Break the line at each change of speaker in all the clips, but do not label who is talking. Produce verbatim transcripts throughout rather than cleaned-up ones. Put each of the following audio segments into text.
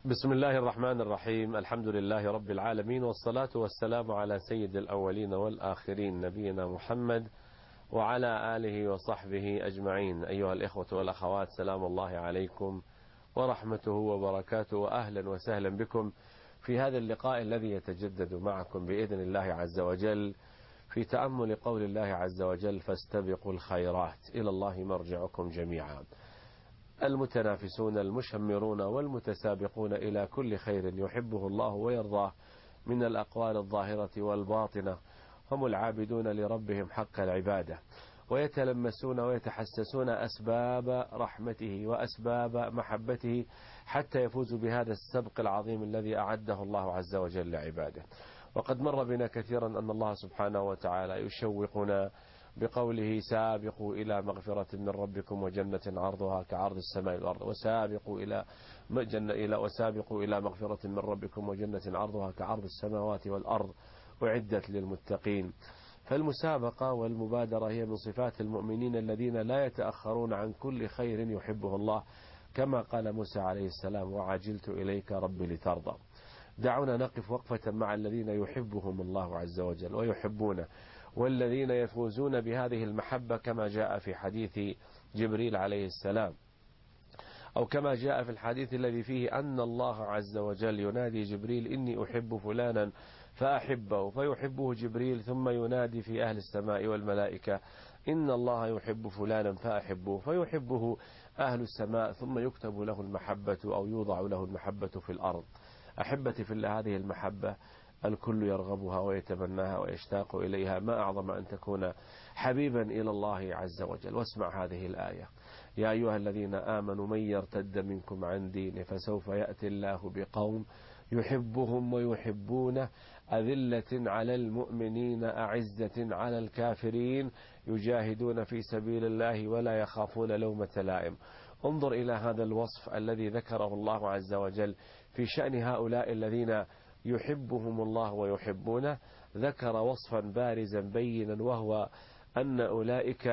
بسم الله الرحمن الرحيم. الحمد لله رب العالمين، والصلاة والسلام على سيد الأولين والآخرين نبينا محمد وعلى آله وصحبه أجمعين. أيها الإخوة والأخوات، سلام الله عليكم ورحمته وبركاته، وأهلا وسهلا بكم في هذا اللقاء الذي يتجدد معكم بإذن الله عز وجل في تأمل قول الله عز وجل: فاستبقوا الخيرات، إلى الله مرجعكم جميعا. المتنافسون المشمرون والمتسابقون إلى كل خير يحبه الله ويرضاه من الأقوال الظاهرة والباطنة هم العابدون لربهم حق العبادة، ويتلمسون ويتحسسون أسباب رحمته وأسباب محبته حتى يفوزوا بهذا السبق العظيم الذي أعده الله عز وجل لعباده. وقد مر بنا كثيرا أن الله سبحانه وتعالى يشوقنا بقوله: سابقوا إلى مغفرة من ربكم وجنة عرضها كعرض السماء والأرض، وسابقوا إلى جنة إلى وسابقوا إلى مغفرة من ربكم وجنة عرضها كعرض السماوات والأرض أعدت للمتقين. فالمسابقة والمبادرة هي من صفات المؤمنين الذين لا يتأخرون عن كل خير يحبه الله، كما قال موسى عليه السلام: وعجلت إليك ربي لترضى. دعونا نقف وقفة مع الذين يحبهم الله عز وجل ويحبونه، والذين يفوزون بهذه المحبة، كما جاء في حديث جبريل عليه السلام، أو كما جاء في الحديث الذي فيه أن الله عز وجل ينادي جبريل: إني أحب فلانا فأحبه، فيحبه جبريل، ثم ينادي في أهل السماء والملائكة: إن الله يحب فلانا فأحبه، فيحبه أهل السماء، ثم يكتب له المحبة أو يوضع له المحبة في الأرض. أحبتي في الله، هذه المحبة الكل يرغبها ويتمناها ويشتاق إليها، ما أعظم أن تكون حبيبا إلى الله عز وجل. واسمع هذه الآية: يا أيها الذين آمنوا من يرتد منكم عن دينه فسوف يأتي الله بقوم يحبهم ويحبونه، أذلة على المؤمنين أعزة على الكافرين، يجاهدون في سبيل الله ولا يخافون لومة لائم. انظر إلى هذا الوصف الذي ذكره الله عز وجل في شأن هؤلاء الذين يحبهم الله ويحبونه. ذكر وصفا بارزا بينا، وهو أن أولئك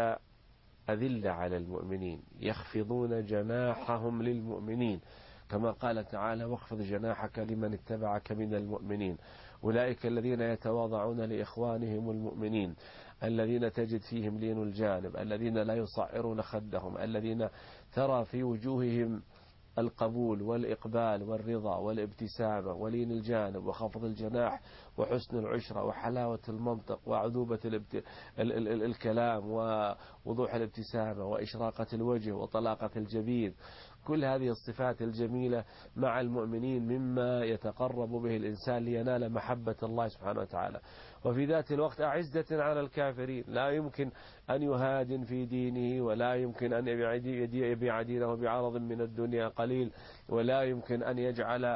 أذل على المؤمنين، يخفضون جناحهم للمؤمنين، كما قال تعالى: واخفض جناحك لمن اتبعك من المؤمنين. أولئك الذين يتواضعون لإخوانهم المؤمنين، الذين تجد فيهم لين الجانب، الذين لا يصعرون خدهم، الذين ترى في وجوههم القبول والإقبال والرضا والابتسامة ولين الجانب وخفض الجناح وحسن العشرة وحلاوة المنطق وعذوبة الابت... ال... ال... ال... الكلام ووضوح الابتسامة وإشراقة الوجه وطلاقة الجبين. كل هذه الصفات الجميلة مع المؤمنين مما يتقرب به الإنسان لينال محبة الله سبحانه وتعالى. وفي ذات الوقت أعزة على الكافرين، لا يمكن أن يهادن في دينه، ولا يمكن أن يبيع دينه بعرض من الدنيا قليل، ولا يمكن أن يجعل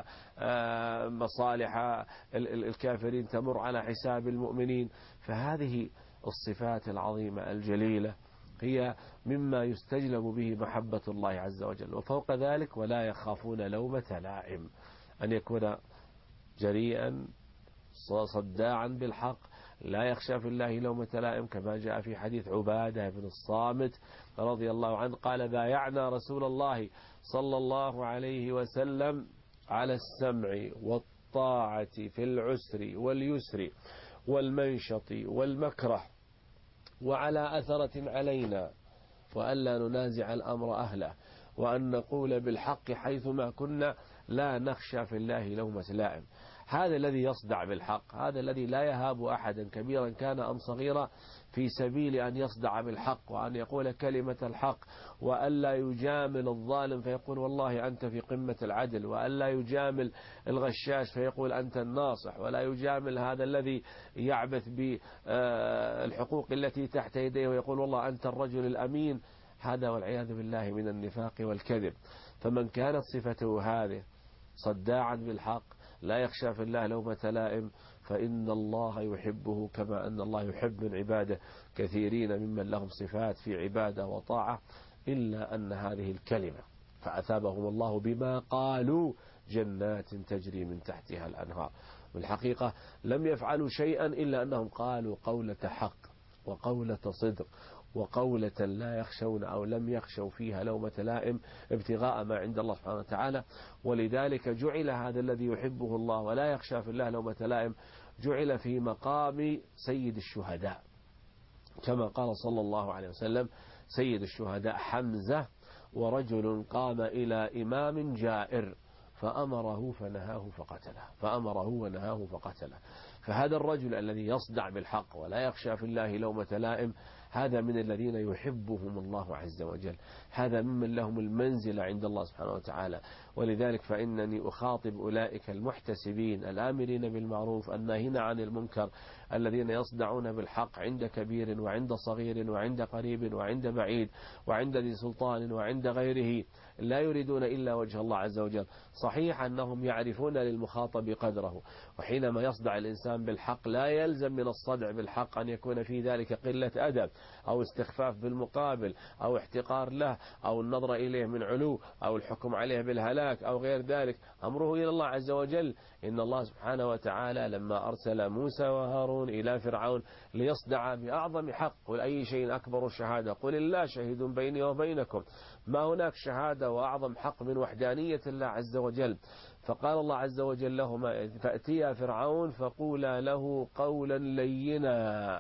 مصالح الكافرين تمر على حساب المؤمنين. فهذه الصفات العظيمة الجليلة هي مما يستجلب به محبة الله عز وجل. وفوق ذلك: ولا يخافون لومة لائم، أن يكون جريئا صداعا بالحق، لا يخشى في الله لومة لائم، كما جاء في حديث عبادة بن الصامت رضي الله عنه قال: بايعنا رسول الله صلى الله عليه وسلم على السمع والطاعة في العسر واليسر والمنشط والمكره، وعلى أثرة علينا، وألا ننازع الأمر أهله، وأن نقول بالحق حيثما كنا، لا نخشى في الله لومة لائم. هذا الذي يصدع بالحق، هذا الذي لا يهاب أحدا كبيرا كان أم صغيرا في سبيل أن يصدع بالحق وأن يقول كلمة الحق، وألا يجامل الظالم فيقول والله أنت في قمة العدل، وألا يجامل الغشاش فيقول أنت الناصح، ولا يجامل هذا الذي يعبث بالحقوق التي تحت يديه ويقول والله أنت الرجل الأمين. هذا والعياذ بالله من النفاق والكذب. فمن كانت صفته هذه صداعا بالحق، لا يخشى في الله لومة لائم، فإن الله يحبه كما أن الله يحب من عباده كثيرين ممن لهم صفات في عبادة وطاعة، إلا أن هذه الكلمة فأثابهم الله بما قالوا جنات تجري من تحتها الأنهار. والحقيقة لم يفعلوا شيئا إلا أنهم قالوا قولة حق وقولة صدق وقولة لا يخشون أو لم يخشوا فيها لومة لائم ابتغاء ما عند الله سبحانه وتعالى. ولذلك جعل هذا الذي يحبه الله ولا يخشى في الله لومة لائم جعل في مقام سيد الشهداء، كما قال صلى الله عليه وسلم: سيد الشهداء حمزة، ورجل قام إلى إمام جائر فأمره فنهاه فقتله، فأمره ونهاه فقتله. فهذا الرجل الذي يصدع بالحق ولا يخشى في الله لومة لائم هذا من الذين يحبهم الله عز وجل، هذا ممن لهم المنزلة عند الله سبحانه وتعالى. ولذلك فإنني أخاطب أولئك المحتسبين الآمرين بالمعروف الناهين عن المنكر الذين يصدعون بالحق عند كبير وعند صغير وعند قريب وعند بعيد وعند ذي سلطان وعند غيره، لا يريدون إلا وجه الله عز وجل. صحيح أنهم يعرفون للمخاطب قدره، وحينما يصدع الإنسان بالحق لا يلزم من الصدع بالحق أن يكون في ذلك قلة أدب أو استخفاف بالمقابل أو احتقار له أو النظر إليه من علو أو الحكم عليه بالهلاك أو غير ذلك. أمره إلى الله عز وجل. إن الله سبحانه وتعالى لما أرسل موسى وهارون إلى فرعون ليصدع بأعظم حق: قل أي شيء أكبر الشهادة؟ قل الله شهيد بيني وبينكم. ما هناك شهادة وأعظم حق من وحدانية الله عز وجل. فقال الله عز وجل لهما: فأتيا فرعون فقولا له قولا لينا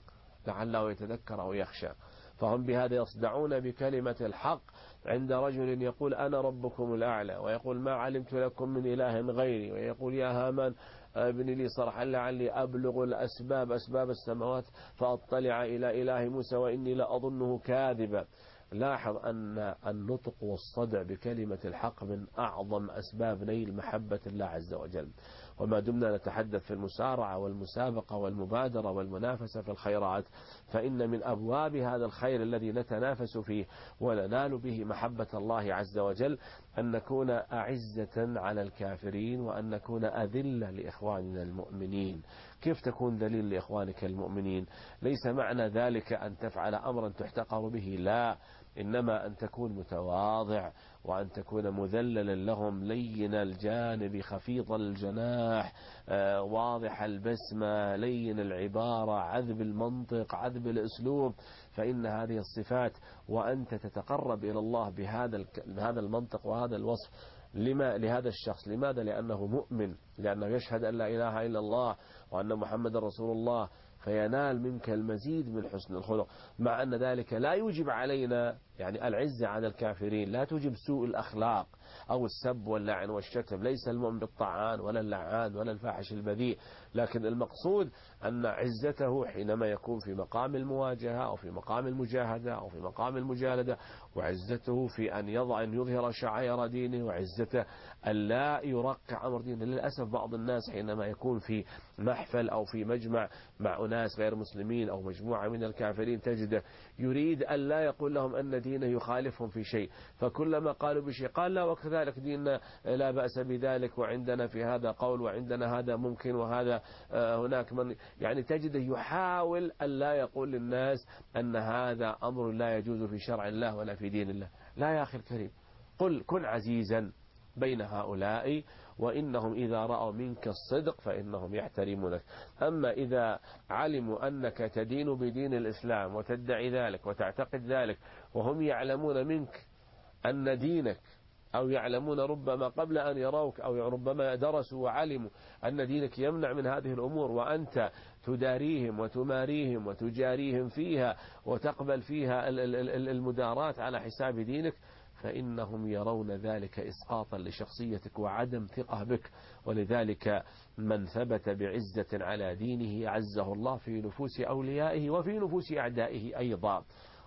لعله يتذكر أو يخشى. فهم بهذا يصدعون بكلمة الحق عند رجل يقول: أنا ربكم الأعلى، ويقول: ما علمت لكم من إله غيري، ويقول: يا هامان ابن لي صرحا لعلي أبلغ الأسباب أسباب السماوات فأطلع إلى إله موسى وإني لأظنه كاذبا. لاحظ أن النطق والصدع بكلمة الحق من أعظم أسباب نيل محبة الله عز وجل. وما دمنا نتحدث في المسارعة والمسابقة والمبادرة والمنافسة في الخيرات، فإن من أبواب هذا الخير الذي نتنافس فيه وننال به محبة الله عز وجل أن نكون أعزة على الكافرين وأن نكون أذلة لإخواننا المؤمنين. كيف تكون ذليل لإخوانك المؤمنين؟ ليس معنى ذلك أن تفعل أمرا تحتقر به، لا، إنما أن تكون متواضع وأن تكون مذللا لهم، لين الجانب خفيض الجناح، آه واضح البسمة، لين العبارة، عذب المنطق، عذب الأسلوب. فإن هذه الصفات وأنت تتقرب إلى الله بهذا بهذا المنطق وهذا الوصف لما لهذا الشخص. لماذا؟ لأنه مؤمن، لأنه يشهد أن لا إله إلا الله وأن محمد رسول الله، فينال منك المزيد من حسن الخلق. مع أن ذلك لا يوجب علينا يعني العزة على الكافرين، لا توجب سوء الأخلاق أو السب واللعن والشتم. ليس المؤمن بالطعان ولا اللعان ولا الفاحش البذيء، لكن المقصود أن عزته حينما يكون في مقام المواجهة أو في مقام المجاهدة أو في مقام المجالدة، وعزته في أن يضع أن يظهر شعائر دينه، وعزته أن لا يرقع أمر دينه. للأسف بعض الناس حينما يكون في محفل أو في مجمع مع أناس غير مسلمين أو مجموعة من الكافرين تجده يريد أن لا يقول لهم أن دينه يخالفهم في شيء، فكلما قالوا بشيء قال: لا، وكذلك ديننا لا بأس بذلك، وعندنا في هذا قول، وعندنا هذا ممكن، وهذا هناك من يعني تجده يحاول أن لا يقول للناس أن هذا أمر لا يجوز في شرع الله ولا في دين الله. لا يا أخي الكريم، قل كن عزيزا بين هؤلاء، وإنهم إذا رأوا منك الصدق فإنهم يحترمونك. أما إذا علموا أنك تدين بدين الإسلام وتدعي ذلك وتعتقد ذلك وهم يعلمون منك أن دينك، أو يعلمون ربما قبل أن يروك أو ربما درسوا وعلموا أن دينك يمنع من هذه الأمور، وأنت تداريهم وتماريهم وتجاريهم فيها وتقبل فيها المدارات على حساب دينك، فإنهم يرون ذلك إسقاطا لشخصيتك وعدم ثقة بك. ولذلك من ثبت بعزة على دينه عزه الله في نفوس أوليائه وفي نفوس أعدائه أيضا.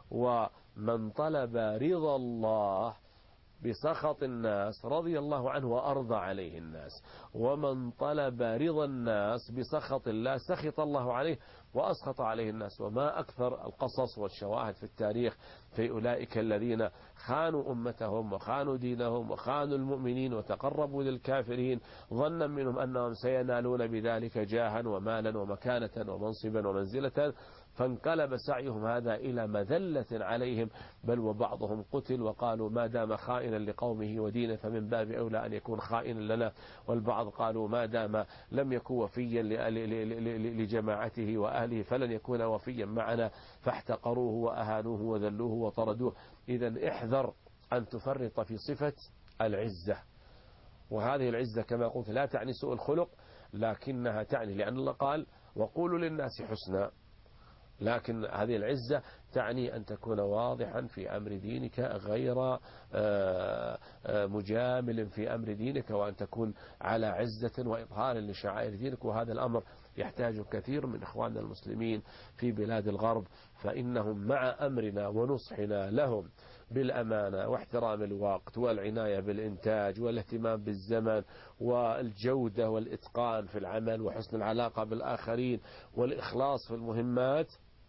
ومن طلب رضا الله بسخط الناس رضي الله عنه وأرضى عليه الناس، ومن طلب رضا الناس بسخط الله سخط الله عليه وأسخط عليه الناس. وما أكثر القصص والشواهد في التاريخ في أولئك الذين خانوا أمتهم وخانوا دينهم وخانوا المؤمنين وتقربوا للكافرين ظنا منهم أنهم سينالون بذلك جاها ومالا ومكانة ومنصبا ومنزلة، فانقلب سعيهم هذا إلى مذلة عليهم، بل وبعضهم قتل وقالوا ما دام خائنا لقومه ودينه فمن باب أولى أن يكون خائنا لنا، والبعض قالوا ما دام لم يكن وفيا لجماعته وأهله فلن يكون وفيا معنا، فاحتقروه وأهانوه وذلوه وطردوه. إذن احذر أن تفرط في صفة العزة، وهذه العزة كما قلت لا تعني سوء الخلق، لكنها تعني، لأن الله قال وقولوا للناس حسنا، لكن هذه العزة تعني أن تكون واضحا في أمر دينك غير مجامل في أمر دينك، وأن تكون على عزة وإظهار لشعائر دينك. وهذا الأمر يحتاج كثير من إخواننا المسلمين في بلاد الغرب، فإنهم مع أمرنا ونصحنا لهم بالأمانة واحترام الوقت والعناية بالإنتاج والاهتمام بالزمن والجودة والإتقان في العمل وحسن العلاقة بالآخرين والإخلاص في المهمات،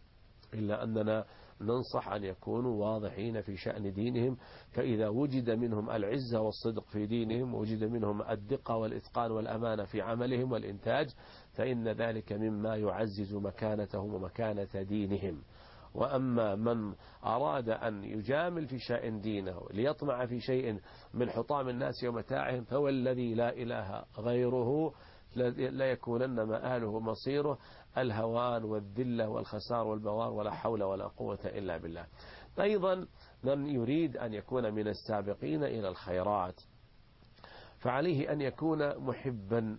إلا أننا ننصح أن يكونوا واضحين في شأن دينهم. فإذا وجد منهم العزة والصدق في دينهم، ووجد منهم الدقة والإتقان والأمانة في عملهم والإنتاج، فإن ذلك مما يعزز مكانتهم ومكانة دينهم. وأما من أراد أن يجامل في شأن دينه ليطمع في شيء من حطام الناس ومتاعهم، فهو الذي لا إله غيره لا يكونن مآله مصيره الهوان والذلة والخسار والبوار، ولا حول ولا قوة إلا بالله. أيضا من يريد أن يكون من السابقين إلى الخيرات فعليه أن يكون محبا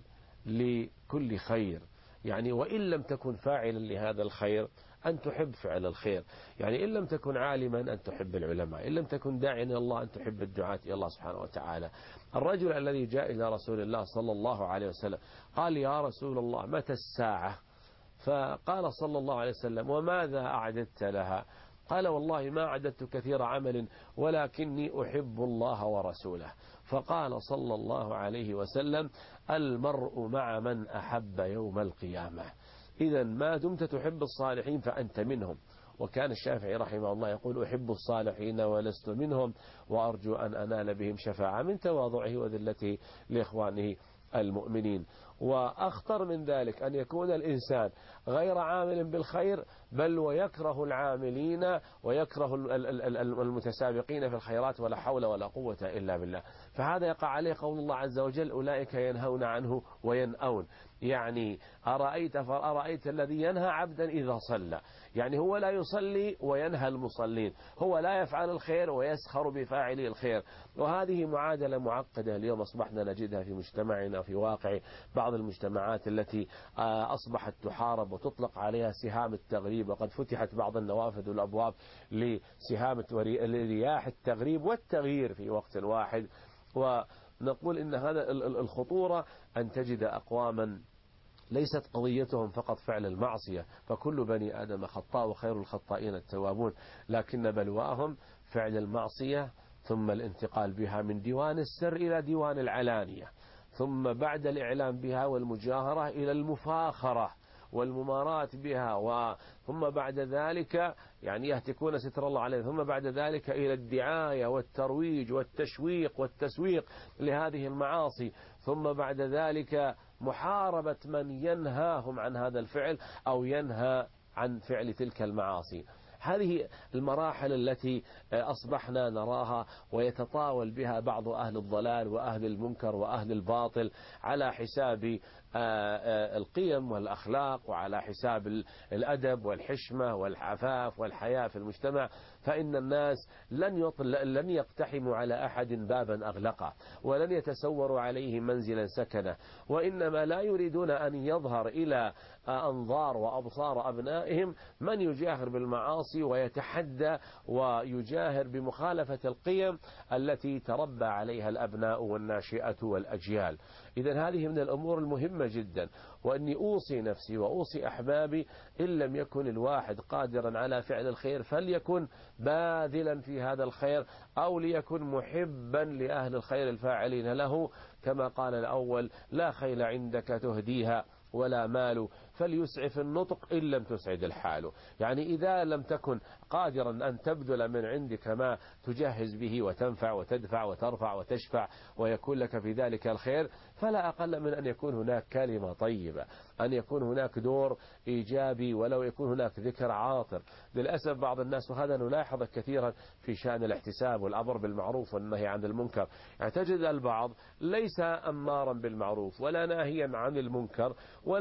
لكل خير، يعني وإن لم تكن فاعلا لهذا الخير أن تحب فعل الخير، يعني إن لم تكن عالما أن تحب العلماء، إن لم تكن داعيا إلى الله أن تحب الدعاة إلى الله سبحانه وتعالى. الرجل الذي جاء إلى رسول الله صلى الله عليه وسلم قال يا رسول الله متى الساعة؟ فقال صلى الله عليه وسلم وماذا أعددت لها؟ قال والله ما أعددت كثير عمل ولكني أحب الله ورسوله. فقال صلى الله عليه وسلم المرء مع من أحب يوم القيامة. إذا ما دمت تحب الصالحين فأنت منهم. وكان الشافعي رحمه الله يقول أحب الصالحين ولست منهم وأرجو أن أنال بهم شفاعة، من تواضعه وذلته لإخوانه المؤمنين. وأخطر من ذلك أن يكون الإنسان غير عامل بالخير، بل ويكره العاملين ويكره المتسابقين في الخيرات، ولا حول ولا قوة إلا بالله. فهذا يقع عليه قول الله عز وجل أولئك ينهون عنه وينأون، يعني أرأيت فأرأيت الذي ينهى عبدا إذا صلى، يعني هو لا يصلي وينهى المصلين، هو لا يفعل الخير ويسخر بفاعلي الخير. وهذه معادلة معقدة اليوم أصبحنا نجدها في مجتمعنا، في واقع بعض المجتمعات التي أصبحت تحارب وتطلق عليها سهام التغريب، وقد فتحت بعض النوافذ والأبواب لسهام رياح التغريب والتغيير في وقت واحد. ونقول إن هذا الخطورة أن تجد أقواما ليست قضيتهم فقط فعل المعصية، فكل بني آدم خطاء وخير الخطائين التوابون، لكن بلواهم فعل المعصية ثم الانتقال بها من ديوان السر إلى ديوان العلانية، ثم بعد الإعلام بها والمجاهرة إلى المفاخرة والمماراة بها، ثم بعد ذلك يعني يهتكون ستر الله عليه، ثم بعد ذلك إلى الدعاية والترويج والتشويق والتسويق لهذه المعاصي، ثم بعد ذلك محاربة من ينهاهم عن هذا الفعل أو ينهى عن فعل تلك المعاصي. هذه المراحل التي أصبحنا نراها ويتطاول بها بعض أهل الضلال وأهل المنكر وأهل الباطل على حساب القيم والأخلاق وعلى حساب الأدب والحشمة والعفاف والحياء في المجتمع، فإن الناس لن يطل لن يقتحموا على أحد بابا أغلقه، ولن يتسوروا عليه منزلا سكنه، وإنما لا يريدون أن يظهر إلى أنظار وأبصار أبنائهم من يجاهر بالمعاصي ويتحدى ويجاهر بمخالفة القيم التي تربى عليها الأبناء والناشئة والأجيال. إذن هذه من الأمور المهمة جدا، وأني أوصي نفسي وأوصي أحبابي إن لم يكن الواحد قادرا على فعل الخير فليكن باذلا في هذا الخير، أو ليكن محبا لأهل الخير الفاعلين له، كما قال الأول لا خيل عندك تهديها ولا مال فليسعف النطق إن لم تسعد الحال. يعني إذا لم تكن قادرا أن تبذل من عندك ما تجهز به وتنفع وتدفع وترفع وتشفع ويكون لك في ذلك الخير، فلا أقل من أن يكون هناك كلمة طيبة، أن يكون هناك دور إيجابي، ولو يكون هناك ذكر عاطر. للأسف بعض الناس، وهذا نلاحظه كثيرا في شأن الاحتساب والأمر بالمعروف والنهي عن المنكر، يعني تجد البعض ليس أمارا بالمعروف ولا ناهيا عن المنكر،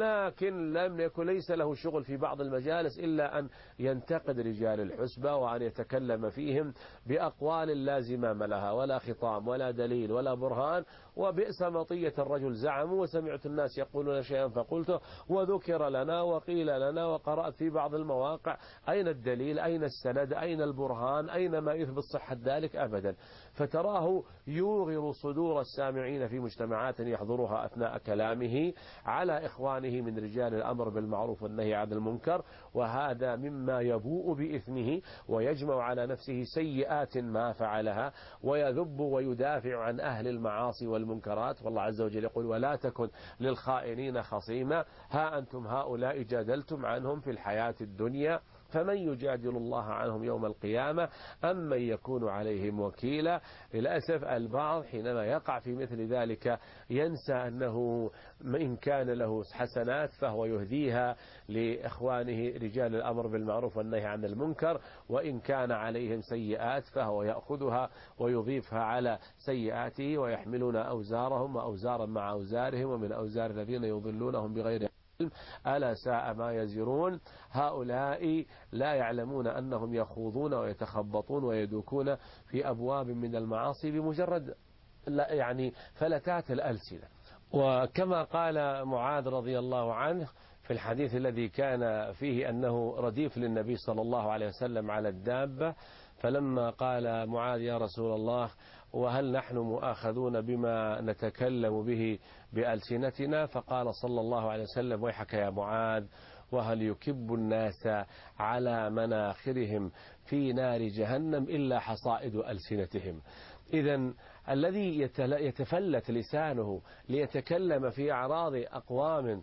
ولكن لم يكن ليس له شغل في بعض المجالس إلا أن ينتقد رجال الحسبة وأن يتكلم فيهم بأقوال لا زمام لها ولا خطام ولا دليل ولا برهان. وبئس مطية الرجل زعموا وسمعت الناس يقولون شيئا فقلته وذكر لنا وقيل لنا وقرأت في بعض المواقع. أين الدليل؟ أين السند؟ أين البرهان؟ أين ما يثبت صحة ذلك؟ أبدا. فتراه يوغر صدور السامعين في مجتمعات يحضرها أثناء كلامه على إخوانه من رجال الأمر بالمعروف والنهي عن المنكر، وهذا مما يبوء بإثمه ويجمع على نفسه سيئات ما فعلها، ويذب ويدافع عن أهل المعاصي والمنكرات. والله عز وجل يقول: ولا تكن للخائنين خصيما، ها أنتم هؤلاء جادلتم عنهم في الحياة الدنيا، فمن يجادل الله عنهم يوم القيامة أم من يكون عليهم وكيلا. للأسف البعض حينما يقع في مثل ذلك ينسى أنه إن كان له حسنات فهو يهديها لإخوانه رجال الأمر بالمعروف والنهي عن المنكر، وإن كان عليهم سيئات فهو يأخذها ويضيفها على سيئاته، ويحملون أوزارهم وأوزارا مع أوزارهم ومن أوزار الذين يضلونهم بغير ألا ساء ما يزرون. هؤلاء لا يعلمون أنهم يخوضون ويتخبطون ويدوكون في أبواب من المعاصي بمجرد لا يعني فلتات الألسنة. وكما قال معاذ رضي الله عنه في الحديث الذي كان فيه أنه رديف للنبي صلى الله عليه وسلم على الدابة، فلما قال معاذ: يا رسول الله، وهل نحن مؤاخذون بما نتكلم به بألسنتنا؟ فقال صلى الله عليه وسلم: ويحك يا معاذ، وهل يكب الناس على مناخرهم في نار جهنم إلا حصائد ألسنتهم. إذن الذي يتفلت لسانه ليتكلم في أعراض أقوام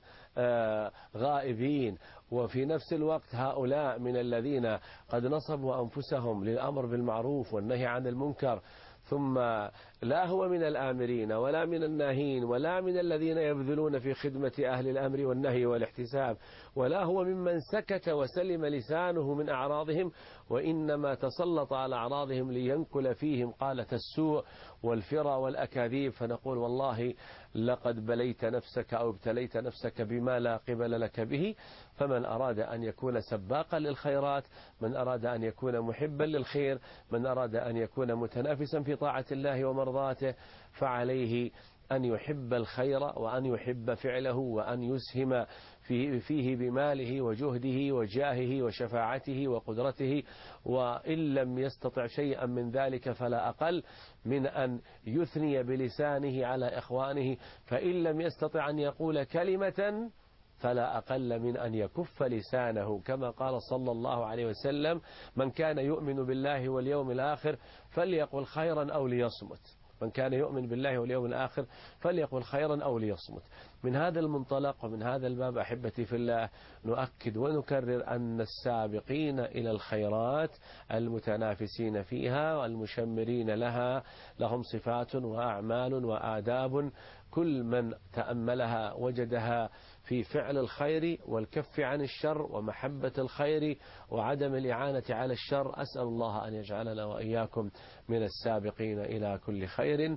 غائبين، وفي نفس الوقت هؤلاء من الذين قد نصبوا أنفسهم للأمر بالمعروف والنهي عن المنكر، ثم لا هو من الآمرين ولا من الناهين ولا من الذين يبذلون في خدمة أهل الأمر والنهي والاحتساب، ولا هو ممن سكت وسلم لسانه من أعراضهم، وإنما تسلط على أعراضهم لينكل فيهم قالة السوء والفرى والأكاذيب. فنقول: والله لقد بليت نفسك أو ابتليت نفسك بما لا قبل لك به. فمن أراد أن يكون سباقا للخيرات، من أراد أن يكون محبا للخير، من أراد أن يكون متنافسا في طاعة الله ومرضاته، فعليه أن يحب الخير وأن يحب فعله وأن يسهم فيه بماله وجهده وجاهه وشفاعته وقدرته، وإن لم يستطع شيئا من ذلك فلا أقل من أن يثني بلسانه على إخوانه، فإن لم يستطع أن يقول كلمة فلا أقل من أن يكف لسانه، كما قال صلى الله عليه وسلم: من كان يؤمن بالله واليوم الآخر فليقل خيرا أو ليصمت. من كان يؤمن بالله واليوم الآخر فليقل خيرا أو ليصمت. من هذا المنطلق ومن هذا الباب أحبتي في الله، نؤكد ونكرر أن السابقين إلى الخيرات المتنافسين فيها والمشمرين لها لهم صفات وأعمال وآداب، كل من تأملها وجدها في فعل الخير والكف عن الشر ومحبة الخير وعدم الإعانة على الشر. أسأل الله أن يجعلنا وإياكم من السابقين إلى كل خير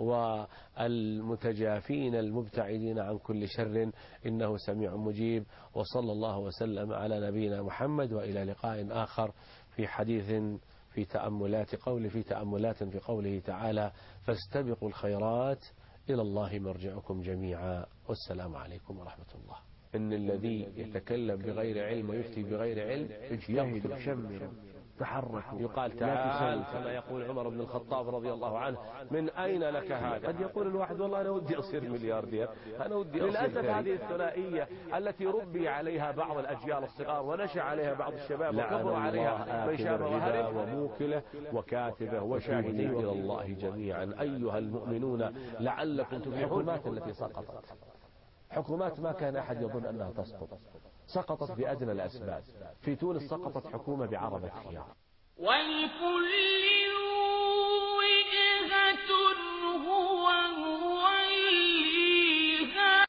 والمتجافين المبتعدين عن كل شر، إنه سميع مجيب. وصلى الله وسلم على نبينا محمد، وإلى لقاء آخر في حديث في تأملات قول في تأملات في قوله تعالى: فاستبقوا الخيرات إلى الله مرجعكم جميعا، والسلام عليكم ورحمة الله. إن الذي يتكلم بغير علم ويفتي بغير علم اجتهد وشمر تحرك. يقال تعال كما يقول عمر بن الخطاب رضي الله عنه: من أين لك هذا؟ قد يقول الواحد: والله أنا ودي أصير ملياردير، أنا ودي أصير. للأسف هذه الثنائية التي ربي عليها بعض الأجيال الصغار ونشأ عليها بعض الشباب وكبر عليها من شاب وهرب وموكله وكاتبه وشاهدين إلى الله جميعا. أيها المؤمنون لعلكم تفلحون التي سقطت
حكومات ما كان أحد يظن أنها تسقط، سقطت بأدنى الأسباب. في تونس سقطت حكومة بعربة خيار.
ولكل وجهة هو